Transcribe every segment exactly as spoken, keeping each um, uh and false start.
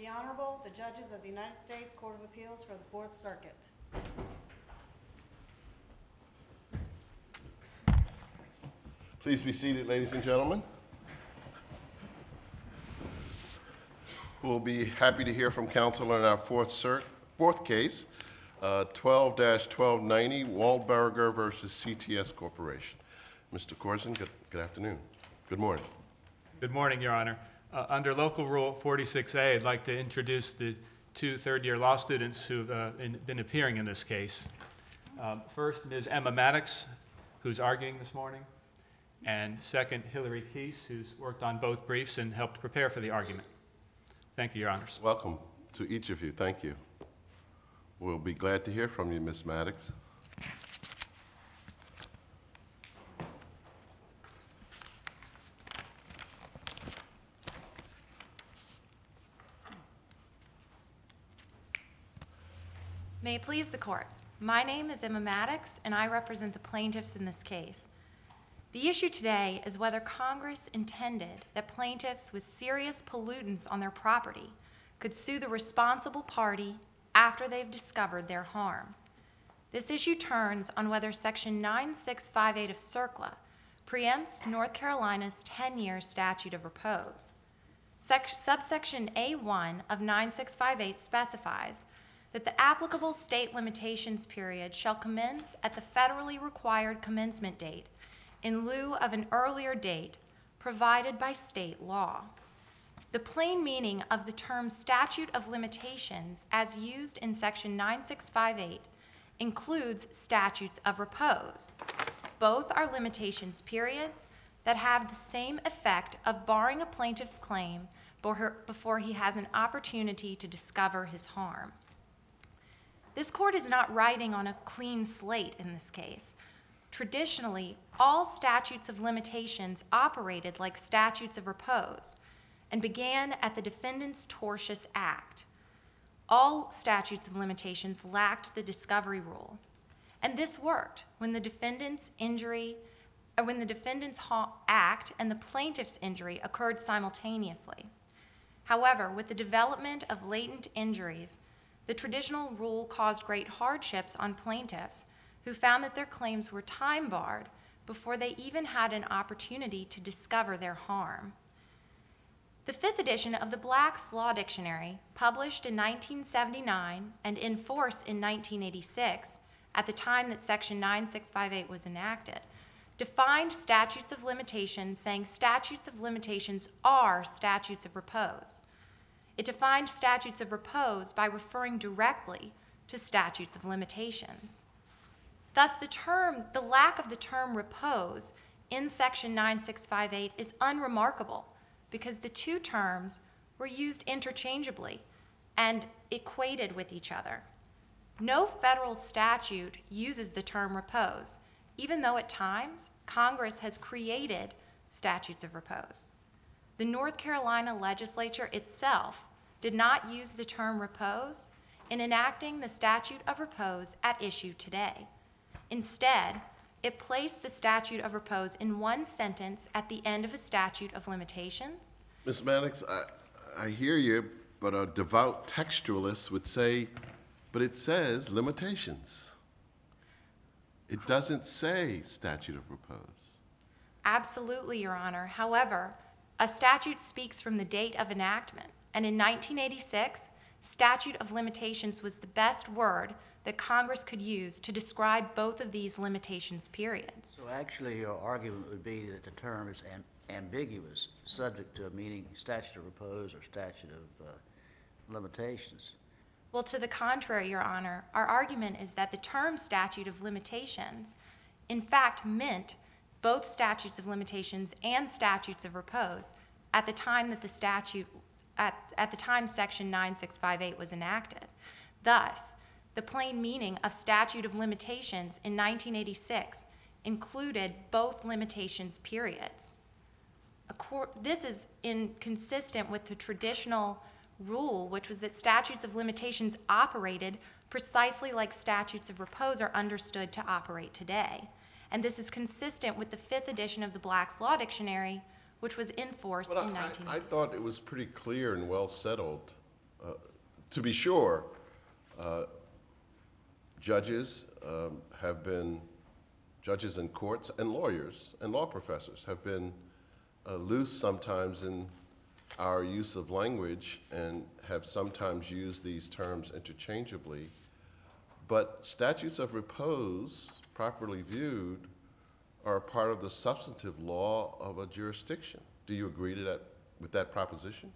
Honorable, the Judges of the United States Court of Appeals for the Fourth Circuit. Please be seated, ladies and gentlemen. We'll be happy to hear from counsel in our fourth, cert, fourth case, uh, twelve dash twelve ninety, Waldberger versus C T S Corporation. Mister Corzine, good, good afternoon. Good morning. Good morning, Your Honor. Uh, under Local Rule forty-six A, I'd like to introduce the two third-year law students who've uh, in, been appearing in this case. Um, first, Miz Emma Maddox, who's arguing this morning, and second, Hillary Keese, who's worked on both briefs and helped prepare for the argument. Thank you, Your Honors. Welcome to each of you. Thank you. We'll be glad to hear from you, Miz Maddox. May it please the Court. My name is Emma Maddox, and I represent the plaintiffs in this case. The issue today is whether Congress intended that plaintiffs with serious pollutants on their property could sue the responsible party after they've discovered their harm. This issue turns on whether Section nine six five eight of CERCLA preempts North Carolina's ten-year statute of repose. Sec- subsection A one of nine six five eight specifies that the applicable state limitations period shall commence at the federally required commencement date in lieu of an earlier date provided by state law. The plain meaning of the term statute of limitations as used in Section nine six five eight includes statutes of repose. Both are limitations periods that have the same effect of barring a plaintiff's claim before he has an opportunity to discover his harm. This Court is not writing on a clean slate in this case. Traditionally, all statutes of limitations operated like statutes of repose and began at the defendant's tortious act. All statutes of limitations lacked the discovery rule, and this worked when the defendant's injury, or when the defendant's act and the plaintiff's injury occurred simultaneously. However, with the development of latent injuries, the traditional rule caused great hardships on plaintiffs who found that their claims were time-barred before they even had an opportunity to discover their harm. The fifth edition of the Black's Law Dictionary, published in nineteen seventy-nine and in force in nineteen eighty-six, at the time that Section nine six five eight was enacted, defined statutes of limitations saying statutes of limitations are statutes of repose. It defined statutes of repose by referring directly to statutes of limitations. Thus, the term, the lack of the term repose in Section nine six five eight is unremarkable because the two terms were used interchangeably and equated with each other. No federal statute uses the term repose, even though at times Congress has created statutes of repose. The North Carolina legislature itself did not use the term repose in enacting the statute of repose at issue today. Instead, it placed the statute of repose in one sentence at the end of a statute of limitations. Miz Maddox, I, I hear you, but a devout textualist would say, but it says limitations. It doesn't say statute of repose. Absolutely, Your Honor. However, a statute speaks from the date of enactment, and in nineteen eighty-six, statute of limitations was the best word that Congress could use to describe both of these limitations periods. So actually your argument would be that the term is am ambiguous, subject to a meaning statute of repose or statute of uh, limitations. Well, to the contrary, Your Honor, our argument is that the term statute of limitations in fact meant both statutes of limitations and statutes of repose at the time that the statute, at, at the time Section nine six five eight was enacted. Thus, the plain meaning of statute of limitations in nineteen eighty-six included both limitations periods. This is inconsistent with the traditional rule, which was that statutes of limitations operated precisely like statutes of repose are understood to operate today. And this is consistent with the fifth edition of the Black's Law Dictionary, which was in force But in I, nineteen eighty. I thought it was pretty clear and well settled Uh, to be sure, uh, judges um, have been, judges in courts and lawyers and law professors have been uh, loose sometimes in our use of language and have sometimes used these terms interchangeably. But statutes of repose, properly viewed, are a part of the substantive law of a jurisdiction. Do you agree to that, with that proposition?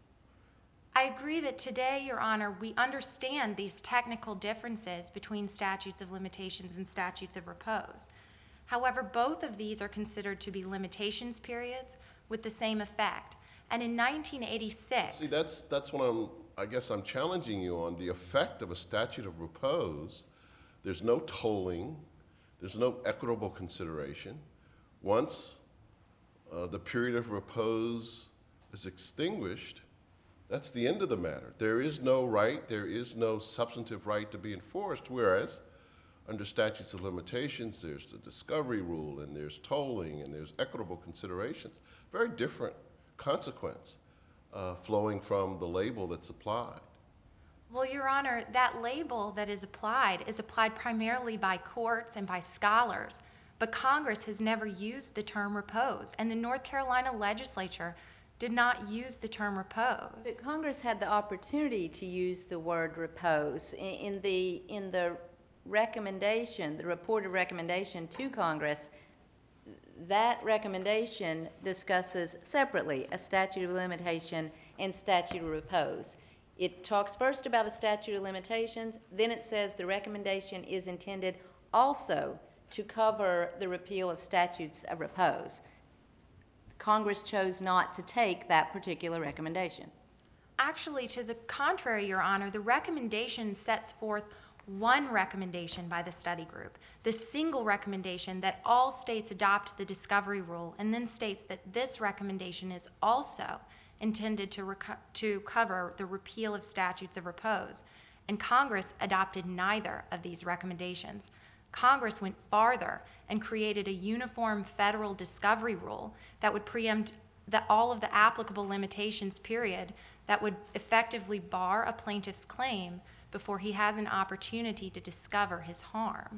I agree that today, Your Honor, we understand these technical differences between statutes of limitations and statutes of repose. However, both of these are considered to be limitations periods with the same effect. And in nineteen eighty-six... See, that's, that's what I'm, I guess I'm challenging you on, the effect of a statute of repose. There's no tolling. There's no equitable consideration. Once uh, the period of repose is extinguished, that's the end of the matter. There is no right, there is no substantive right to be enforced, whereas under statutes of limitations, there's the discovery rule, and there's tolling, and there's equitable considerations. Very different consequence uh, flowing from the label that's applied. Well, Your Honor, that label that is applied is applied primarily by courts and by scholars, but Congress has never used the term repose, and the North Carolina legislature did not use the term repose. But Congress had the opportunity to use the word repose. In, in the in the recommendation, the reported recommendation to Congress, that recommendation discusses separately a statute of limitation and statute of repose. It talks first about a statute of limitations, then it says the recommendation is intended also to cover the repeal of statutes of repose. Congress chose not to take that particular recommendation. Actually, to the contrary, Your Honor, the recommendation sets forth one recommendation by the study group, the single recommendation that all states adopt the discovery rule, and then states that this recommendation is also intended to, reco- to cover the repeal of statutes of repose. And Congress adopted neither of these recommendations. Congress went farther and created a uniform federal discovery rule that would preempt the, all of the applicable limitations period that would effectively bar a plaintiff's claim before he has an opportunity to discover his harm.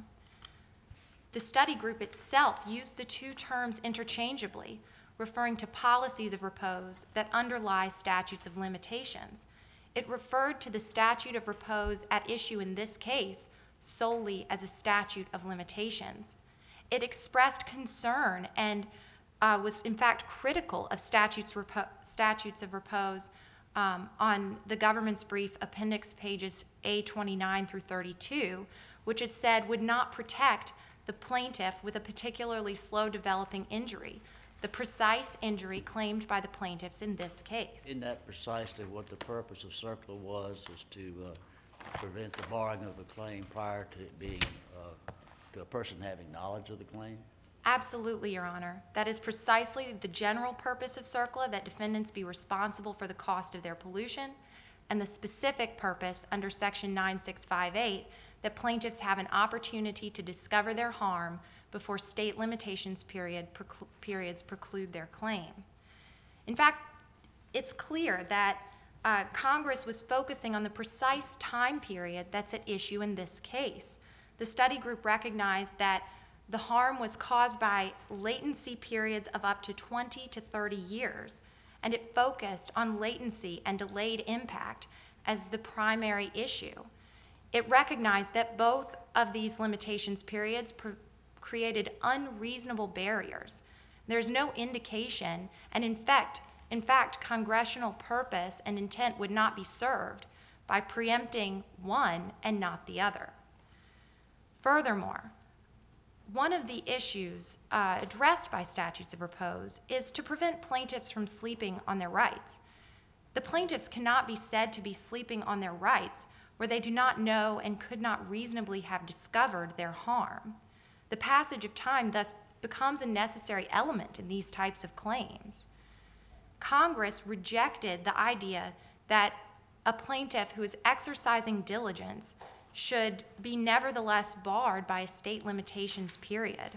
The study group itself used the two terms interchangeably, referring to policies of repose that underlie statutes of limitations. It referred to the statute of repose at issue in this case solely as a statute of limitations. It expressed concern and uh, was in fact critical of statutes, repo- statutes of repose um, on the government's brief appendix pages A twenty-nine through thirty-two, which it said would not protect the plaintiff with a particularly slow developing injury, the precise injury claimed by the plaintiffs in this case. Isn't that precisely what the purpose of CERCLA was, is to uh, prevent the barring of a claim prior to it being, uh, to a person having knowledge of the claim? Absolutely, Your Honor. That is precisely the general purpose of CERCLA, that defendants be responsible for the cost of their pollution, and the specific purpose under Section nine six five eight that plaintiffs have an opportunity to discover their harm before state limitations period, preclu- periods preclude their claim. In fact, it's clear that uh, Congress was focusing on the precise time period that's at issue in this case. The study group recognized that the harm was caused by latency periods of up to twenty to thirty years, and it focused on latency and delayed impact as the primary issue. It recognized that both of these limitations periods pr- created unreasonable barriers. There's no indication, and in fact, in fact, congressional purpose and intent would not be served by preempting one and not the other. Furthermore, one of the issues uh, addressed by statutes of repose is to prevent plaintiffs from sleeping on their rights. The plaintiffs cannot be said to be sleeping on their rights where they do not know and could not reasonably have discovered their harm. The passage of time thus becomes a necessary element in these types of claims. Congress rejected the idea that a plaintiff who is exercising diligence should be nevertheless barred by a state limitations period.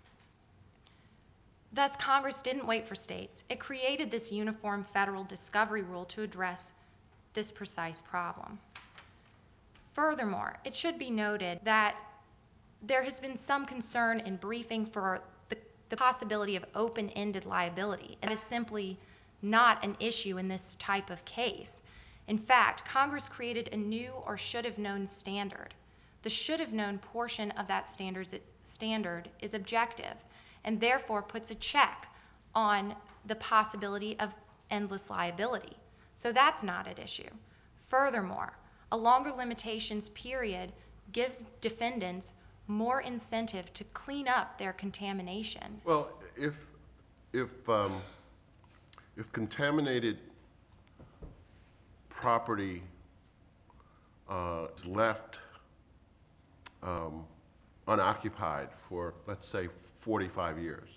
Thus, Congress didn't wait for states. It created this uniform federal discovery rule to address this precise problem. Furthermore, it should be noted that there has been some concern in briefing for the, the possibility of open-ended liability, and it is simply not an issue in this type of case. In fact, Congress created a new or should-have-known standard. The should-have-known portion of that standard is objective and therefore puts a check on the possibility of endless liability. So that's not at issue. Furthermore, a longer limitations period gives defendants more incentive to clean up their contamination. Well, if, if, um, if contaminated property uh, is left um, unoccupied for, let's say, forty-five years,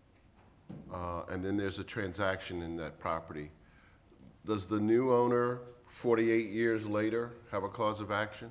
uh, and then there's a transaction in that property, does the new owner, forty-eight years later, have a cause of action?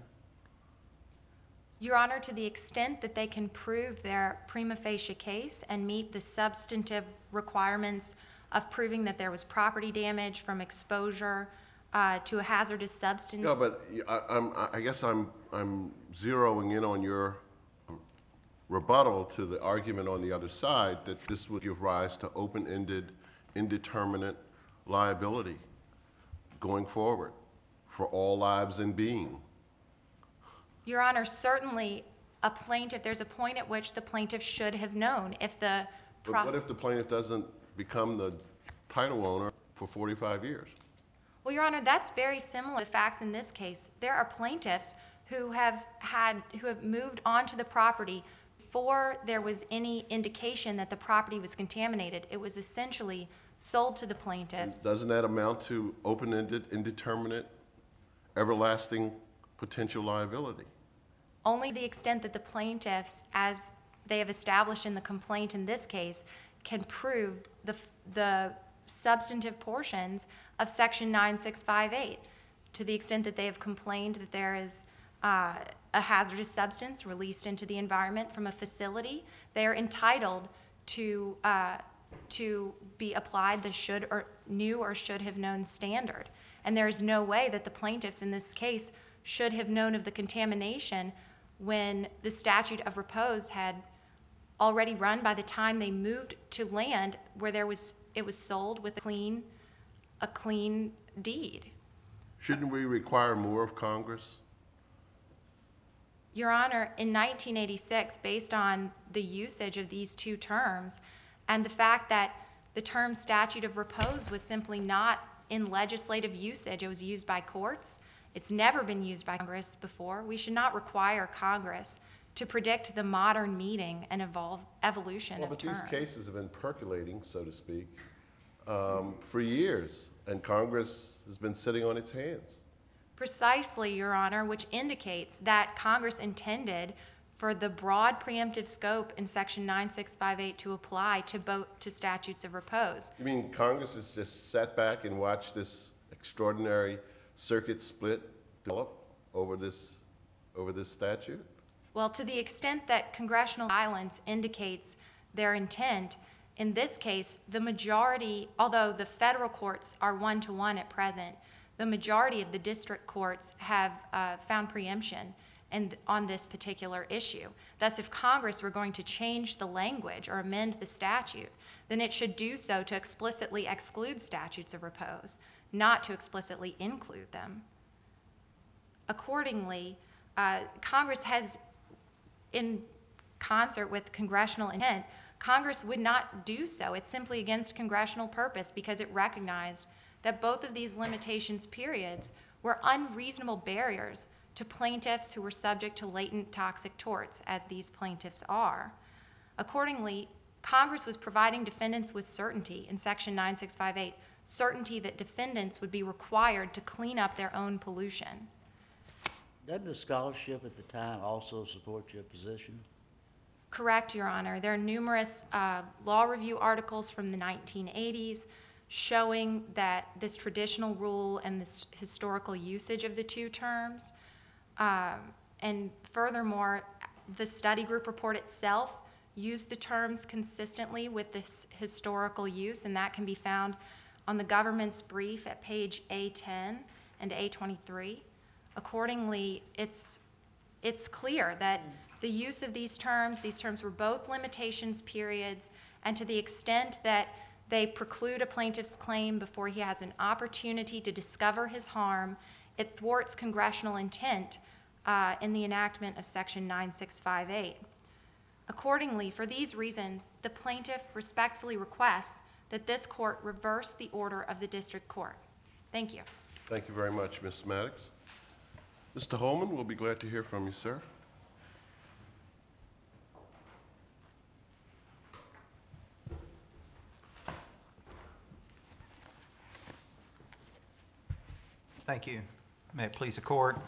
Your Honor, to the extent that they can prove their prima facie case and meet the substantive requirements of proving that there was property damage from exposure uh, to a hazardous substance. Yeah, but I, I'm, I guess I'm, I'm zeroing in on your rebuttal to the argument on the other side that this would give rise to open-ended, indeterminate liability going forward for all lives and being. Your Honor, certainly a plaintiff, there's a point at which the plaintiff should have known if the... But what if the plaintiff doesn't become the title owner for forty-five years? Well, Your Honor, that's very similar to the facts in this case. There are plaintiffs who have had, who have moved onto the property before there was any indication that the property was contaminated. It was essentially sold to the plaintiffs. And doesn't that amount to open-ended, indeterminate, everlasting potential liability? Only to the extent that the plaintiffs, as they have established in the complaint in this case, can prove the, the substantive portions of Section nine six five eight. To the extent that they have complained that there is uh, a hazardous substance released into the environment from a facility, they are entitled to, uh, to be applied the should or knew or should have known standard. And there is no way that the plaintiffs in this case should have known of the contamination when the statute of repose had already run by the time they moved to land where there was, it was sold with a clean, a clean deed. Shouldn't we require more of Congress? Your Honor, in nineteen eighty-six, based on the usage of these two terms and the fact that the term statute of repose was simply not in legislative usage, it was used by courts, it's never been used by Congress before, we should not require Congress to predict the modern meaning and evolve, evolution Well, of but terms. these cases have been percolating, so to speak, um, for years, and Congress has been sitting on its hands. Precisely, Your Honor, which indicates that Congress intended for the broad preemptive scope in Section nine six five eight to apply to both to statutes of repose. You mean Congress has just sat back and watched this extraordinary circuit split develop over this, over this statute? Well, to the extent that congressional silence indicates their intent, in this case, the majority, although the federal courts are one-to-one at present, the majority of the district courts have uh, found preemption and on this particular issue. Thus, if Congress were going to change the language or amend the statute, then it should do so to explicitly exclude statutes of repose, not to explicitly include them. Accordingly, uh, Congress has, in concert with congressional intent, Congress would not do so. It's simply against congressional purpose because it recognized that both of these limitations periods were unreasonable barriers to plaintiffs who were subject to latent toxic torts, as these plaintiffs are. Accordingly, Congress was providing defendants with certainty in Section nine six five eight, certainty that defendants would be required to clean up their own pollution. Doesn't the scholarship at the time also support your position? Correct, Your Honor. There are numerous uh, law review articles from the nineteen eighties showing that this traditional rule and this historical usage of the two terms. Um, and furthermore, the study group report itself used the terms consistently with this historical use, and that can be found on the government's brief at page A ten and A twenty-three. Accordingly, it's, it's clear that the use of these terms, these terms were both limitations periods, and to the extent that they preclude a plaintiff's claim before he has an opportunity to discover his harm, it thwarts congressional intent uh, in the enactment of Section nine six five eight. Accordingly, for these reasons, the plaintiff respectfully requests that this court reverse the order of the district court. Thank you. Thank you very much, Miz Maddox. Mister Holman, we'll be glad to hear from you, sir. Thank you. May it please the court.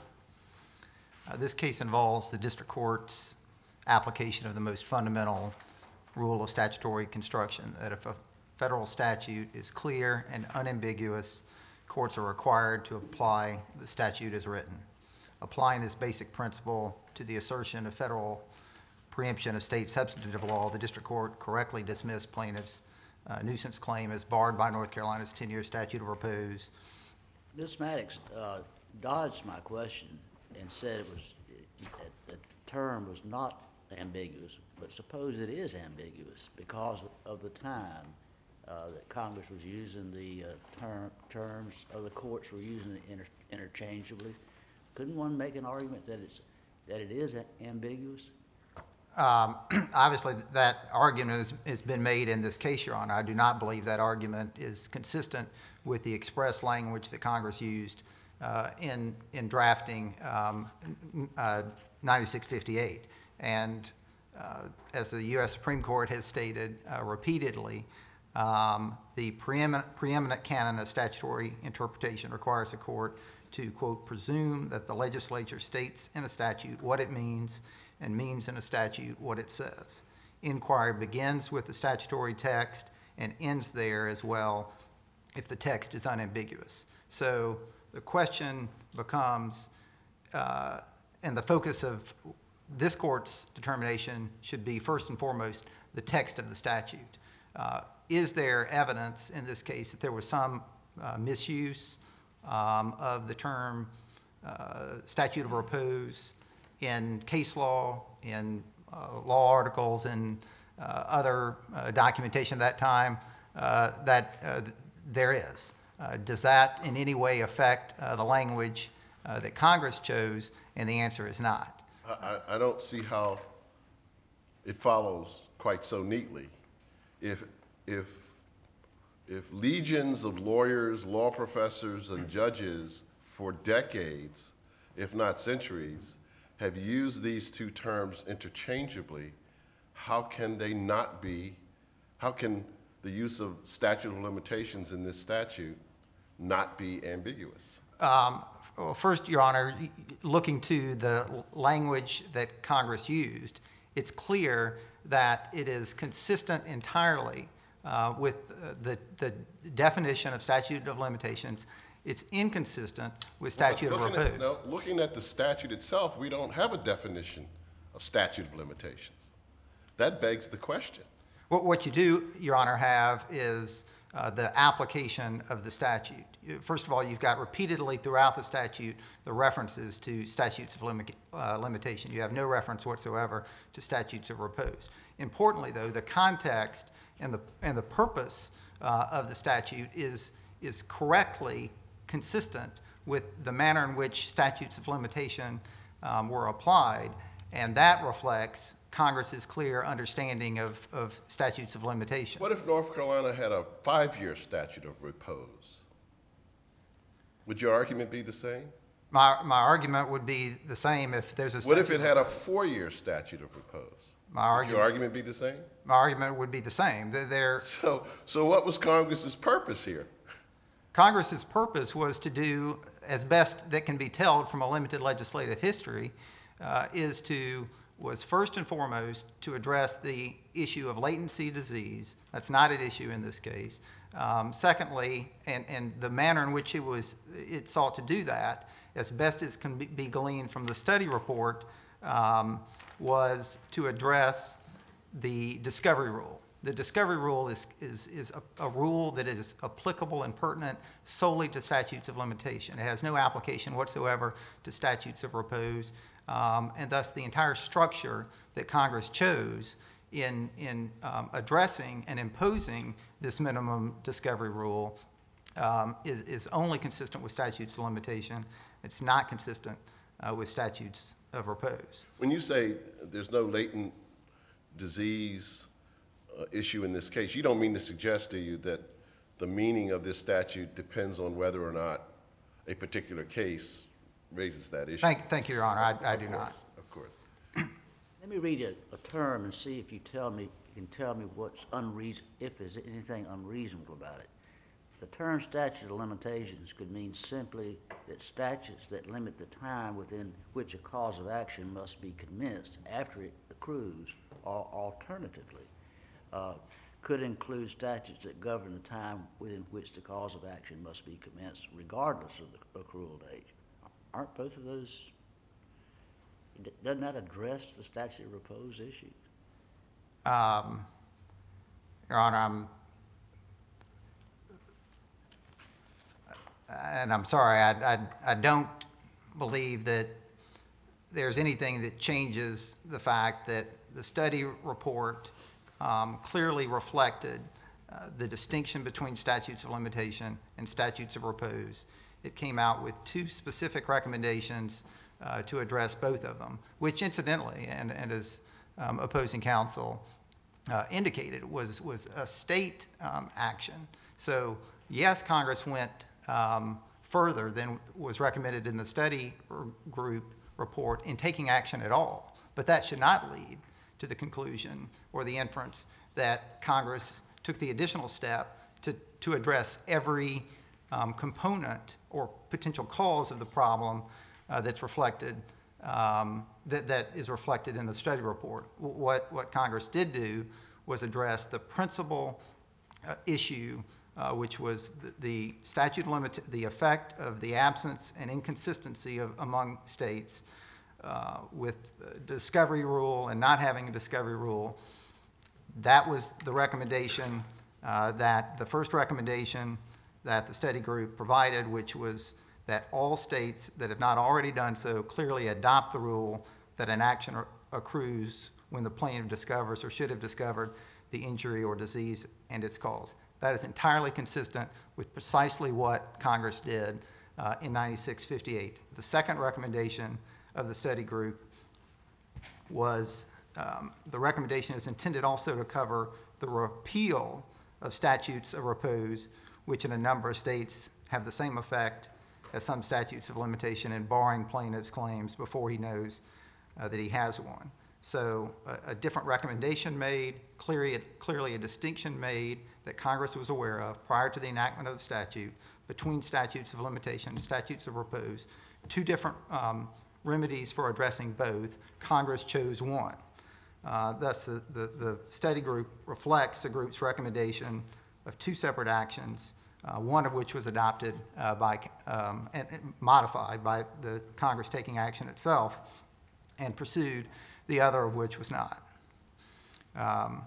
Uh, this case involves the district court's application of the most fundamental rule of statutory construction, that if a federal statute is clear and unambiguous, courts are required to apply the statute as written. Applying this basic principle to the assertion of federal preemption of state substantive law, the district court correctly dismissed plaintiff's uh, nuisance claim as barred by North Carolina's ten-year statute of repose. Miz Maddox uh, dodged my question and said it was that the term was not ambiguous, but suppose it is ambiguous because of the time uh, that Congress was using the uh, term, terms, other courts were using it inter interchangeably. Couldn't one make an argument that it's that it is ambiguous? Um, obviously, that argument has, has been made in this case, Your Honor. I do not believe that argument is consistent with the express language that Congress used uh, in in drafting um, uh, ninety-six fifty-eight. And uh, as the U S Supreme Court has stated uh, repeatedly, um, the preeminent, preeminent canon of statutory interpretation requires the court to, quote, presume that the legislature states in a statute what it means and means in a statute what it says. Inquiry begins with the statutory text and ends there as well if the text is unambiguous. So the question becomes, uh, and the focus of this court's determination should be first and foremost the text of the statute. Uh, is there evidence in this case that there was some uh, misuse um, of the term uh, statute of repose in case law, in uh, law articles, and uh, other uh, documentation at that time? Uh, that uh, there is. Uh, does that in any way affect uh, the language uh, that Congress chose? And the answer is not. I, I don't see how it follows quite so neatly. If, if, if legions of lawyers, law professors, and judges for decades, if not centuries, have used these two terms interchangeably, how can they not be, how can the use of statute of limitations in this statute not be ambiguous? Um, well, first, Your Honor, looking to the language that Congress used, it's clear that it is consistent entirely uh, with uh, the, the definition of statute of limitations. It's inconsistent with statute of looking repose. At, no, looking at the statute itself, we don't have a definition of statute of limitations. That begs the question. What, what you do, Your Honor, have is uh, the application of the statute. First of all, you've got repeatedly throughout the statute the references to statutes of limit, uh, limitation. You have no reference whatsoever to statutes of repose. Importantly, though, the context and the, and the purpose uh, of the statute is, is correctly consistent with the manner in which statutes of limitation um, were applied, and that reflects Congress's clear understanding of, of statutes of limitation. What if North Carolina had a five-year statute of repose? Would your argument be the same? My, my argument would be the same if there's a statute. What if it had a four-year statute of repose? My Would argument, your argument be the same? My argument would be the same. They're, so, so what was Congress's purpose here? Congress's purpose was to do, as best that can be told from a limited legislative history, uh, is to was first and foremost to address the issue of latency disease. That's not at issue in this case. Um, secondly, and, and the manner in which it was it sought to do that, as best as can be gleaned from the study report, um, was to address the discovery rule. The discovery rule is, is, is a, a rule that is applicable and pertinent solely to statutes of limitation. It has no application whatsoever to statutes of repose, um, and thus the entire structure that Congress chose in, in um, addressing and imposing this minimum discovery rule um, is, is only consistent with statutes of limitation. It's not consistent uh, with statutes of repose. When you say there's no latent disease uh, issue in this case, you don't mean to suggest, do you, that the meaning of this statute depends on whether or not a particular case raises that issue? Thank, thank you, Your Honor. I, I do not. Of course. Let me read a, a term and see if you tell me, you can tell me what's unreason, if there's anything unreasonable about it. The term statute of limitations could mean simply that statutes that limit the time within which a cause of action must be commenced after it accrues, or alternatively, uh, could include statutes that govern the time within which the cause of action must be commenced, regardless of the accrual date. Aren't both of those, doesn't that address the statute of repose issue? Um, Your Honor, I'm, and I'm sorry, I, I, I don't believe that there's anything that changes the fact that the study report um, clearly reflected uh, the distinction between statutes of limitation and statutes of repose. It came out with two specific recommendations uh, to address both of them, which incidentally, and, and as um, opposing counsel uh, indicated, was, was a state um, action. So yes, Congress went um, further than was recommended in the study group report in taking action at all, but that should not lead to the conclusion or the inference that Congress took the additional step to, to address every um, component or potential cause of the problem uh, that's reflected, um, that, that is reflected in the study report. What, what Congress did do was address the principal uh, issue, uh, which was the, the statute limit, the effect of the absence and inconsistency of, among states uh, with the discovery rule and not having a discovery rule. That was the recommendation uh, that the first recommendation that the study group provided, which was that all states that have not already done so clearly adopt the rule that an action accrues when the plaintiff discovers or should have discovered the injury or disease and its cause. That is entirely consistent with precisely what Congress did uh, in ninety-six fifty-eight. The second recommendation of the study group was um, the recommendation is intended also to cover the repeal of statutes of repose, which in a number of states have the same effect as some statutes of limitation in barring plaintiff's claims before he knows uh, that he has one. So a, a different recommendation made, clearly, clearly a distinction made that Congress was aware of prior to the enactment of the statute between statutes of limitation and statutes of repose. Two different um, remedies for addressing both. Congress chose one. Uh, thus, the, the, the study group reflects the group's recommendation of two separate actions, uh, one of which was adopted uh, by um, and, and modified by the Congress taking action itself and pursued, the other of which was not. Um,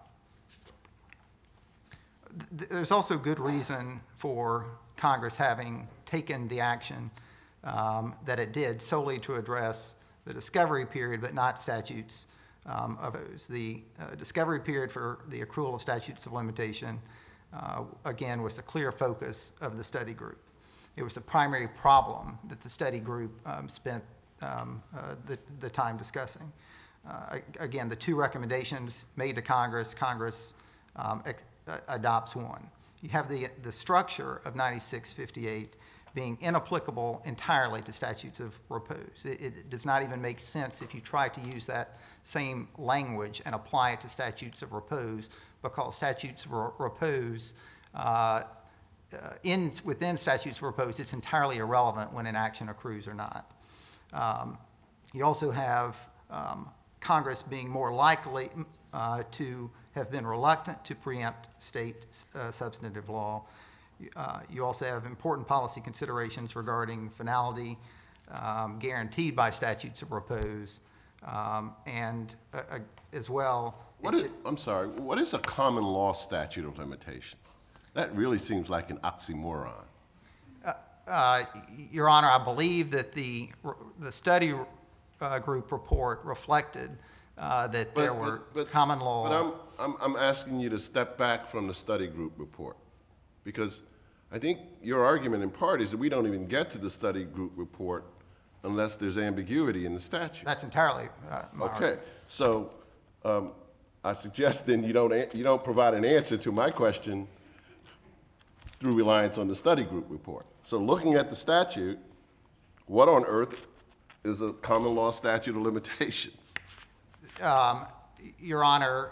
th- there's also good reason for Congress having taken the action um, that it did solely to address the discovery period, but not statutes um, of those. The uh, discovery period for the accrual of statutes of limitation, uh, again, was the clear focus of the study group. It was the primary problem that the study group um, spent um, uh, the, the time discussing. Uh, again, the two recommendations made to Congress, Congress um, ex- uh, adopts one. You have the, the structure of ninety-six fifty-eight being inapplicable entirely to statutes of repose. It, it does not even make sense if you try to use that same language and apply it to statutes of repose, because statutes of repose, uh, uh, in, within statutes of repose, it's entirely irrelevant when an action accrues or not. Um, you also have um, Congress being more likely uh, to have been reluctant to preempt state uh, substantive law. Uh, you also have important policy considerations regarding finality um, guaranteed by statutes of repose, um, and uh, uh, as well What is, I'm sorry, what is a common law statute of limitations? That really seems like an oxymoron. Uh, Your Honor, I believe that the the study uh, group report reflected uh, that But- there but- were but- common law. But I'm, I'm, I'm asking you to step back from the study group report, because I think your argument in part is that we don't even get to the study group report unless there's ambiguity in the statute. That's entirely uh, my Okay, argument. so um, I suggest then you don't, a- you don't provide an answer to my question through reliance on the study group report. So looking at the statute, what on earth is a common law statute of limitations? Um, Your Honor,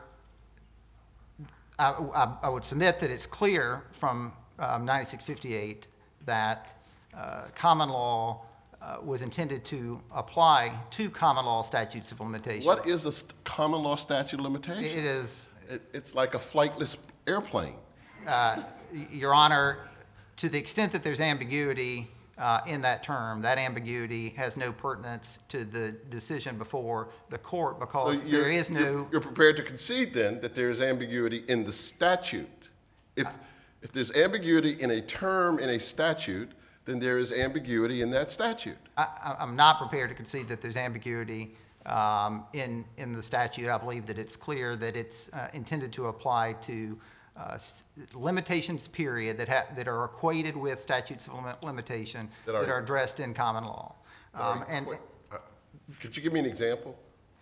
I, I, I would submit that it's clear from um, ninety-six fifty-eight that uh, common law uh, was intended to apply to common law statutes of limitation. What is a st- common law statute of limitation? It is, It, it's like a flightless airplane. uh, Your Honor, to the extent that there's ambiguity uh, in that term, that ambiguity has no pertinence to the decision before the court because So you're- there is no. You're, you're prepared to concede then that there is ambiguity in the statute. If, if there's ambiguity in a term in a statute, then there is ambiguity in that statute. I, I- I'm not prepared to concede that there's ambiguity um, in in the statute. I believe that it's clear that it's uh, intended to apply to uh, s- limitations period that ha- that are equated with statutes of limit- limitation That that are- are, addressed in common law. Um, and Uh, Could you give me an example?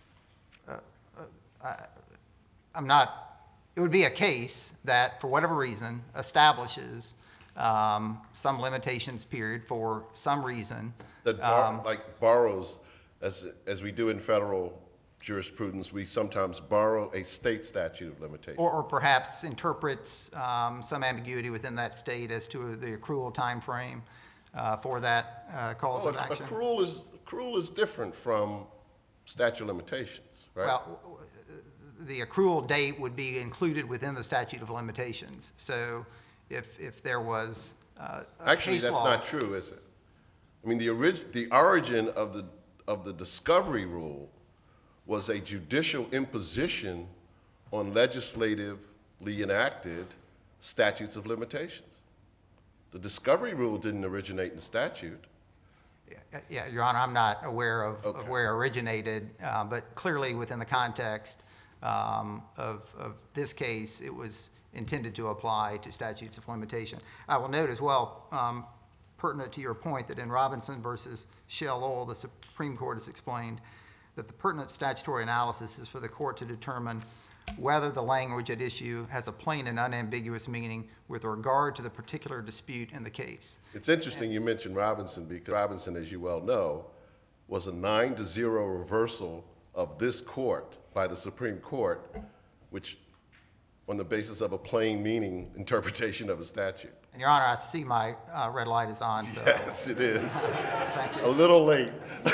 I'm not. It would be a case that, for whatever reason, establishes um, some limitations period for some reason. That bar, Um, like borrows, as, as we do in federal jurisprudence, we sometimes borrow a state statute of limitation. Or, or perhaps interprets um, some ambiguity within that state as to the accrual time frame uh, for that uh, cause Well, of action. accrual is, accrual is different from statute of limitations, right? Well, the accrual date would be included within the statute of limitations. So if, if there was uh, a Actually, case that's law. not true, is it? I mean, the orig- the origin of the, of the discovery rule was a judicial imposition on legislatively enacted statutes of limitations. The discovery rule didn't originate in statute. Yeah, Your Honor, I'm not aware of, Okay. of where it originated, uh, but clearly within the context um, of, of this case, it was intended to apply to statutes of limitation. I will note as well, um, pertinent to your point, that in Robinson versus Shell Oil, the Supreme Court has explained that the pertinent statutory analysis is for the court to determine whether the language at issue has a plain and unambiguous meaning with regard to the particular dispute in the case. It's interesting you mentioned Robinson, because Robinson, as you well know, was a nine to zero reversal of this court by the Supreme Court, which on the basis of a plain meaning interpretation of a statute. And Your Honor, I see my uh, red light is on, so. Yes, it is. Thank you. A little late.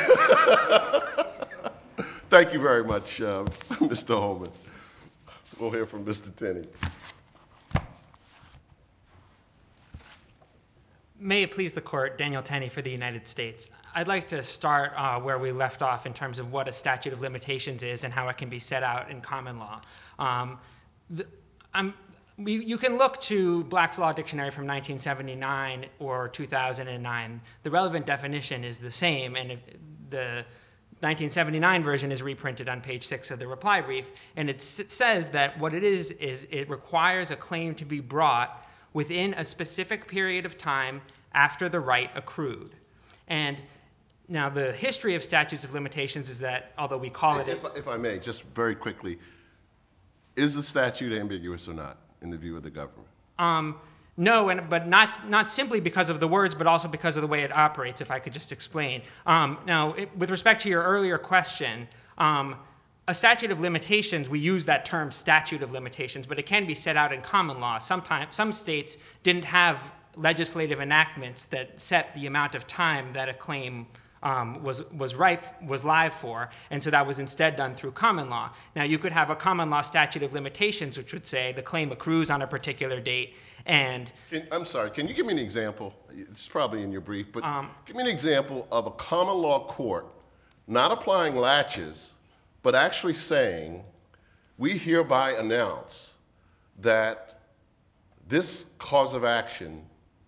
Thank you very much, uh, Mister Holman. We'll hear from Mister Tenney. May it please the court, Daniel Tenney for the United States. I'd like to start uh, where we left off in terms of what a statute of limitations is and how it can be set out in common law. Um, the, I'm, we, you can look to Black's Law Dictionary from nineteen seventy-nine or two thousand nine. The relevant definition is the same, and if the nineteen seventy-nine version is reprinted on page six of the reply brief, and it, s- it says that what it is is it requires a claim to be brought within a specific period of time after the right accrued. And now the history of statutes of limitations is that, although we call it... If, if I may, just very quickly, is the statute ambiguous or not in the view of the government? Um, no, and, but not, not simply because of the words, but also because of the way it operates, if I could just explain. Um, now, it, with respect to your earlier question, um, a statute of limitations, we use that term statute of limitations, but it can be set out in common law. Sometimes, some states didn't have legislative enactments that set the amount of time that a claim um, was, was ripe, was live for, and so that was instead done through common law. Now, you could have a common law statute of limitations, which would say the claim accrues on a particular date, and... Can, I'm sorry, can you give me an example? It's probably in your brief, but Um, give me an example of a common law court not applying latches, but actually saying we hereby announce that this cause of action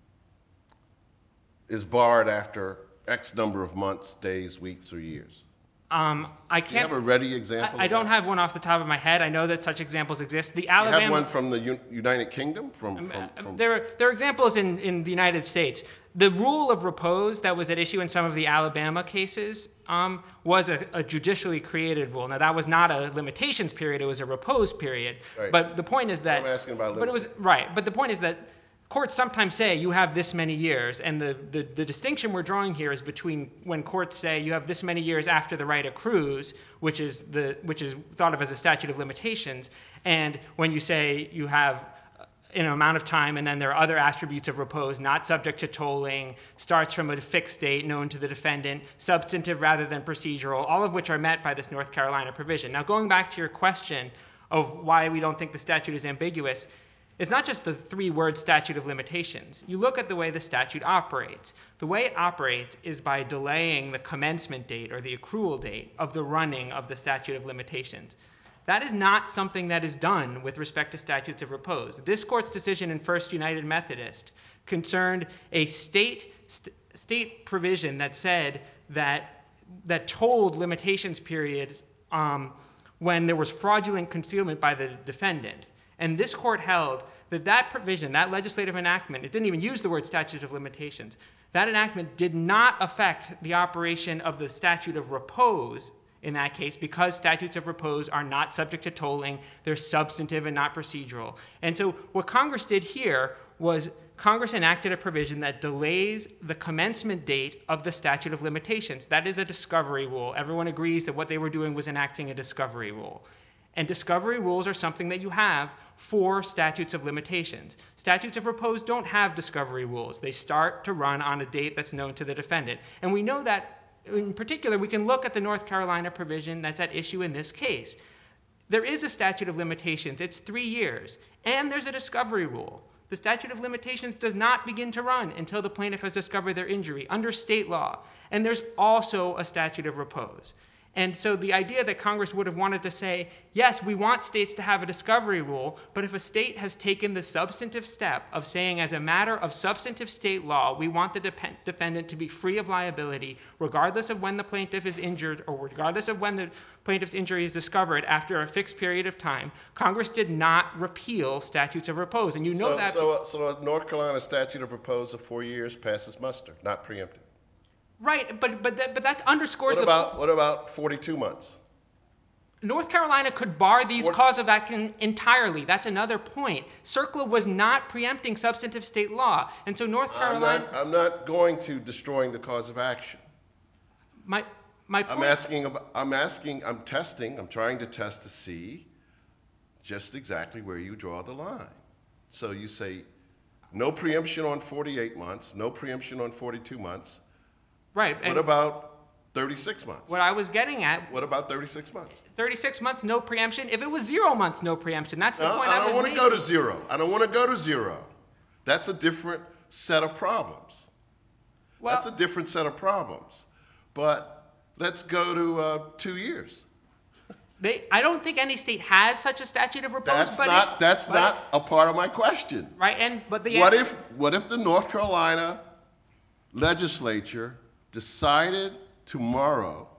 is barred after X number of months, days, weeks, or years? Um, I Do you can't. have a ready example? I, I of don't that? have one off the top of my head. I know that such examples exist. The You Alabama. have one from the U- United Kingdom? From, from, Uh, from There, there are examples in, in the United States. The rule of repose that was at issue in some of the Alabama cases um, was a, a judicially created rule. Now, that was not a limitations period; it was a repose period. Right. But the point is that I'm asking about But it was right. But the point is that courts sometimes say you have this many years, and the, the, the distinction we're drawing here is between when courts say you have this many years after the right accrues, which is the which is thought of as a statute of limitations, and when you say you have an amount of time, and then there are other attributes of repose not subject to tolling, starts from a fixed date known to the defendant, substantive rather than procedural, all of which are met by this North Carolina provision. Now, going back to your question of why we don't think the statute is ambiguous, it's not just the three-word statute of limitations. You look at the way the statute operates. The way it operates is by delaying the commencement date or the accrual date of the running of the statute of limitations. That is not something that is done with respect to statutes of repose. This court's decision in First United Methodist concerned a state st- state provision that said that that told limitations periods um, when there was fraudulent concealment by the defendant. And this court held that that provision, that legislative enactment, it didn't even use the word statute of limitations, that enactment did not affect the operation of the statute of repose in that case, because statutes of repose are not subject to tolling, they're substantive and not procedural. And so what Congress did here was Congress enacted a provision that delays the commencement date of the statute of limitations. That is a discovery rule. Everyone agrees that what they were doing was enacting a discovery rule. And discovery rules are something that you have for statutes of limitations. Statutes of repose don't have discovery rules. They start to run on a date that's known to the defendant. And we know that, in particular, we can look at the North Carolina provision that's at issue in this case. There is a statute of limitations. It's three years. And there's a discovery rule. The statute of limitations does not begin to run until the plaintiff has discovered their injury under state law. And there's also a statute of repose. And so the idea that Congress would have wanted to say, yes, we want states to have a discovery rule, but if a state has taken the substantive step of saying as a matter of substantive state law, we want the dep- defendant to be free of liability, regardless of when the plaintiff is injured or regardless of when the plaintiff's injury is discovered after a fixed period of time, Congress did not repeal statutes of repose. And you know so, that... So, so a North Carolina statute of repose of four years passes muster, not preempted. Right, but but that, but that underscores What the... about, what about forty-two months? North Carolina could bar these What- cause of action entirely. That's another point. CERCLA was not preempting substantive state law. And so North I'm Carolina... not, I'm not going to destroying the cause of action. My, my point... I'm asking, about, I'm asking, I'm testing, I'm trying to test to see just exactly where you draw the line. So you say no preemption on forty-eight months, no preemption on forty-two months. Right. What and about thirty-six months? what I was getting at, What about thirty-six months? thirty-six months, no preemption. If it was zero months, no preemption. That's the No, point I I, don't was want to making. go to zero. I don't want to go to zero. That's a different set of problems. Well, That's a different set of problems. But let's go to uh, two years. they, I don't think any state has such a statute of repose. That's but not. if, that's but not a part of my question. Right, and but the What answer- if? What if the North Carolina legislature decided tomorrow?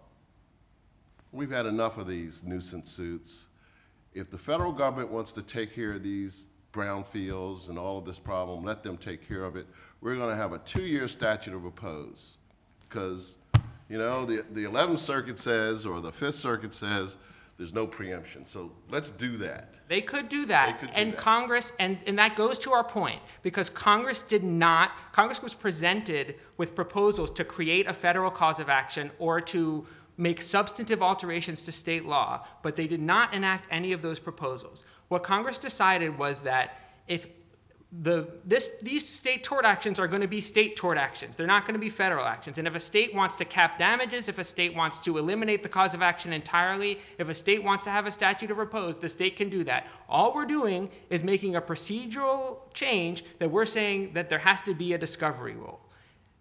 We've had enough of these nuisance suits. If the federal government wants to take care of these brownfields and all of this problem, let them take care of it. We're going to have a two-year statute of repose because, you know, the the eleventh Circuit says or the Fifth Circuit says there's no preemption. So let's do that. They could do that. They could do and that. Congress, and, and that goes to our point, because Congress did not, Congress was presented with proposals to create a federal cause of action or to make substantive alterations to state law, but they did not enact any of those proposals. What Congress decided was that if the this these state tort actions are going to be state tort actions. They're not going to be federal actions. And if a state wants to cap damages, if a state wants to eliminate the cause of action entirely, if a state wants to have a statute of repose, the state can do that. All we're doing is making a procedural change that we're saying that there has to be a discovery rule.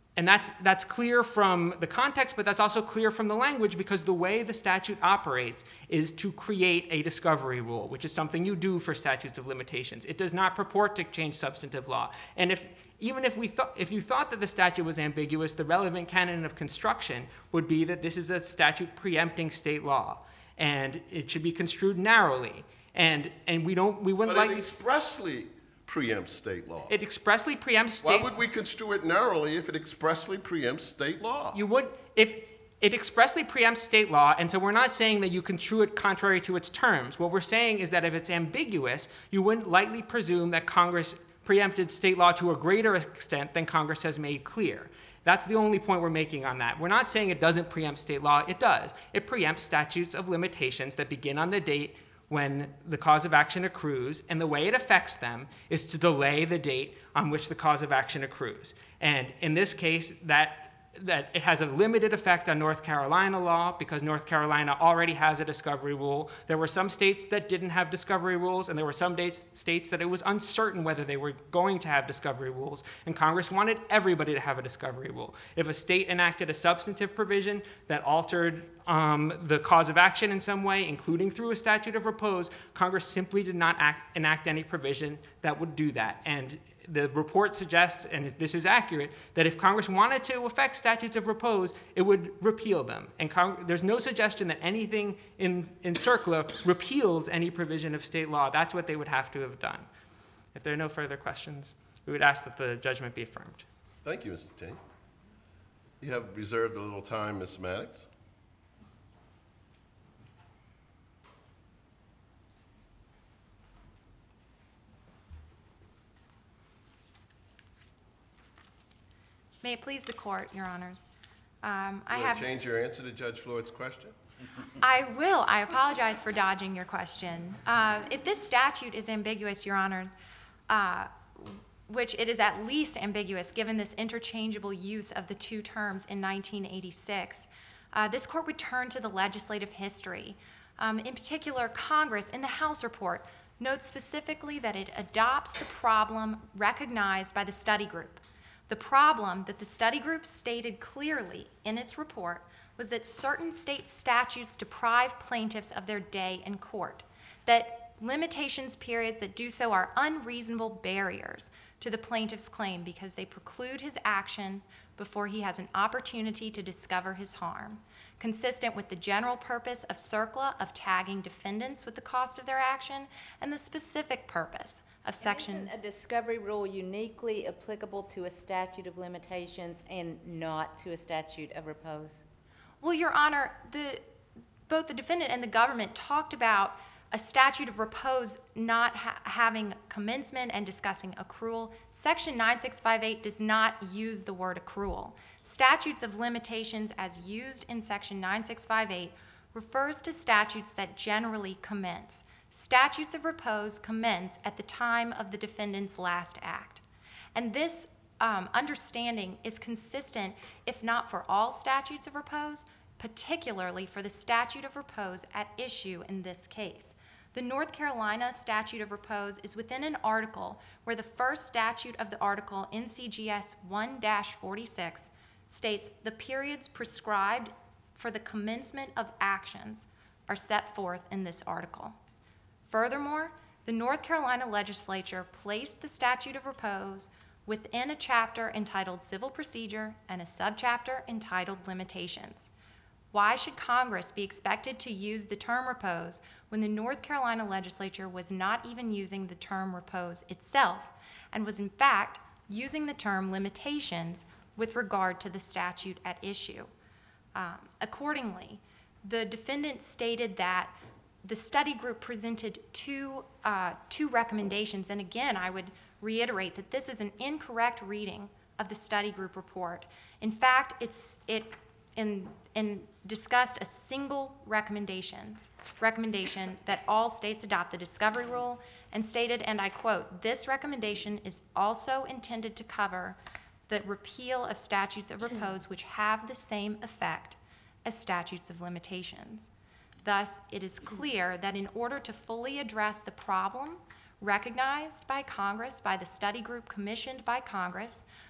And that's, that's clear from the context, but that's also clear from the language, because the way the statute operates is to create a discovery rule, which is something you do for statutes of limitations. It does not purport to change substantive law. And if, even if, we thought, if you thought that the statute was ambiguous, the relevant canon of construction would be that this is a statute preempting state law, and it should be construed narrowly. And, and we don't, we wouldn't But like... it expressly preempts state law. It expressly preempts state... Why would we construe it narrowly if it expressly preempts state law? You would, if it expressly preempts state law, and so we're not saying that you construe it contrary to its terms. What we're saying is that if it's ambiguous, you wouldn't lightly presume that Congress preempted state law to a greater extent than Congress has made clear. That's the only point we're making on that. We're not saying it doesn't preempt state law. It does. It preempts statutes of limitations that begin on the date when the cause of action accrues, and the way it affects them is to delay the date on which the cause of action accrues. And in this case, that that it has a limited effect on North Carolina law, because North Carolina already has a discovery rule. There were some states that didn't have discovery rules, and there were some dates, states that it was uncertain whether they were going to have discovery rules, and Congress wanted everybody to have a discovery rule. If a state enacted a substantive provision that altered um, the cause of action in some way, including through a statute of repose, Congress simply did not act, enact any provision that would do that. And the report suggests, and this is accurate, that if Congress wanted to affect statutes of repose, it would repeal them. And Cong- there's no suggestion that anything in, in CERCLA repeals any provision of state law. That's what they would have to have done. If there are no further questions, we would ask that the judgment be affirmed. Thank you, Mister Tate. You have reserved a little time, Miz Maddox. May it please the court, your honors. Um, I You have. want to change your answer to Judge Floyd's question? I will. I apologize for dodging your question. Uh, if this statute is ambiguous, your honor, uh, which it is at least ambiguous given this interchangeable use of the two terms in nineteen eighty-six, uh, this court would turn to the legislative history. Um, in particular, Congress, in the House report, notes specifically that it adopts the problem recognized by the study group. The problem that the study group stated clearly in its report was that certain state statutes deprive plaintiffs of their day in court, that limitations periods that do so are unreasonable barriers to the plaintiff's claim because they preclude his action before he has an opportunity to discover his harm, consistent with the general purpose of CERCLA of tagging defendants with the cost of their action and the specific purpose of section... Isn't a discovery rule uniquely applicable to a statute of limitations and not to a statute of repose? Well, Your Honor, the, both the defendant and the government talked about a statute of repose not ha- having commencement and discussing accrual. Section nine six five eight does not use the word accrual. Statutes of limitations as used in Section nine six five eight refers to statutes that generally commence. Statutes of repose commence at the time of the defendant's last act. And this um, understanding is consistent, if not for all statutes of repose, particularly for the statute of repose at issue in this case. The North Carolina statute of repose is within an article where the first statute of the article, N C G S one dash forty-six, states the periods prescribed for the commencement of actions are set forth in this article. Furthermore, the North Carolina legislature placed the statute of repose within a chapter entitled Civil Procedure and a subchapter entitled Limitations. Why should Congress be expected to use the term repose when the North Carolina legislature was not even using the term repose itself and was in fact using the term limitations with regard to the statute at issue? Um, accordingly, the defendant stated that the study group presented two, uh, two recommendations, and again, I would reiterate that this is an incorrect reading of the study group report. In fact, it's it in, in discussed a single recommendations, recommendation that all states adopt the discovery rule and stated, and I quote, "This recommendation is also intended to cover the repeal of statutes of repose which have the same effect as statutes of limitations." Thus, it is clear that in order to fully address the problem recognized by Congress, by the study group commissioned by Congress,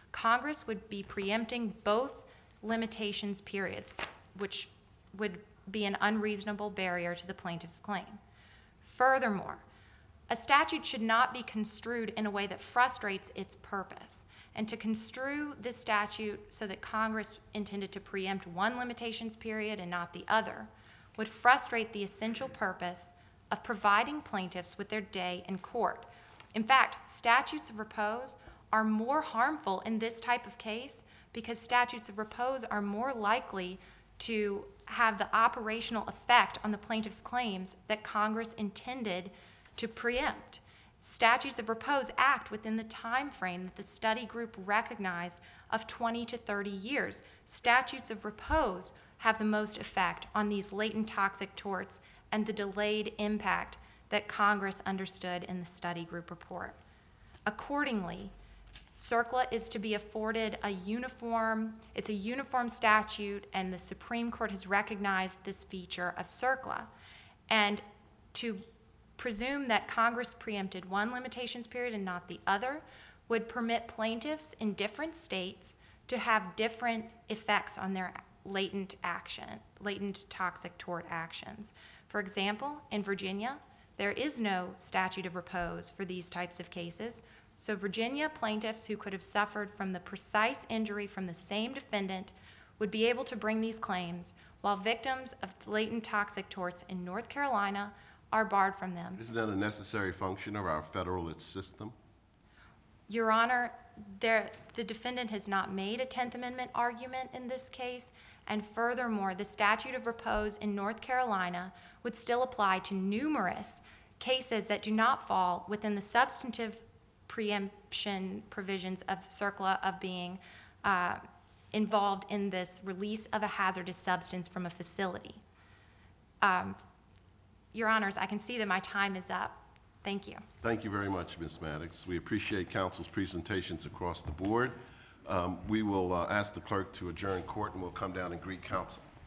Congress would be preempting both limitations periods, which would be an unreasonable barrier to the plaintiff's claim. Furthermore, a statute should not be construed in a way that frustrates its purpose. And to construe this statute so that Congress intended to preempt one limitations period and not the other would frustrate the essential purpose of providing plaintiffs with their day in court. In fact, statutes of repose are more harmful in this type of case because statutes of repose are more likely to have the operational effect on the plaintiff's claims that Congress intended to preempt. Statutes of repose act within the time frame that the study group recognized of twenty to thirty years. Statutes of repose have the most effect on these latent toxic torts and the delayed impact that Congress understood in the study group report. Accordingly, CERCLA is to be afforded a uniform, it's a uniform statute, and the Supreme Court has recognized this feature of CERCLA. And to presume that Congress preempted one limitations period and not the other would permit plaintiffs in different states to have different effects on their latent action, latent toxic tort actions. For example, in Virginia, there is no statute of repose for these types of cases. So Virginia plaintiffs who could have suffered from the precise injury from the same defendant would be able to bring these claims, while victims of latent toxic torts in North Carolina are barred from them. Isn't that a necessary function of our federalist system? Your Honor, there, the defendant has not made a tenth Amendment argument in this case, and furthermore, the statute of repose in North Carolina would still apply to numerous cases that do not fall within the substantive preemption provisions of CERCLA of being uh, involved in this release of a hazardous substance from a facility. Um, Your Honors, I can see that my time is up. Thank you. Thank you very much, Miz Maddox. We appreciate counsel's presentations across the board. Um, we will uh, ask the clerk to adjourn court, and we'll come down and greet counsel.